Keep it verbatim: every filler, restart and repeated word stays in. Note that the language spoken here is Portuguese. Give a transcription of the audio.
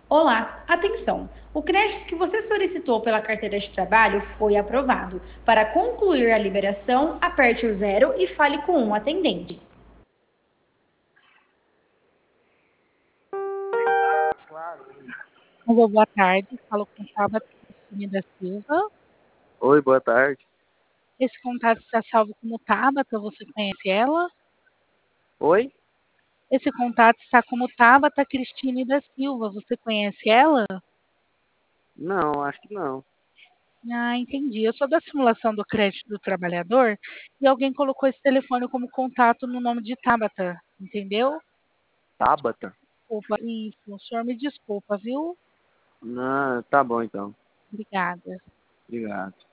Olá, atenção! O crédito que você solicitou pela carteira de trabalho foi aprovado. Para concluir a liberação, aperte o zero e fale com um atendente. Claro. Alô, boa tarde. Falo com Tabata Cristine da Silva. Oi, boa tarde. Esse contato está salvo como Tabata, você conhece ela? Oi? Esse contato está como Tabata Cristine da Silva, você conhece ela? Não, acho que não. Ah, entendi. Eu sou da simulação do crédito do trabalhador e alguém colocou esse telefone como contato no nome de Tabata, entendeu? Tabata? Desculpa, isso. O senhor me desculpa, viu? Não, tá bom então. Obrigada. Obrigado.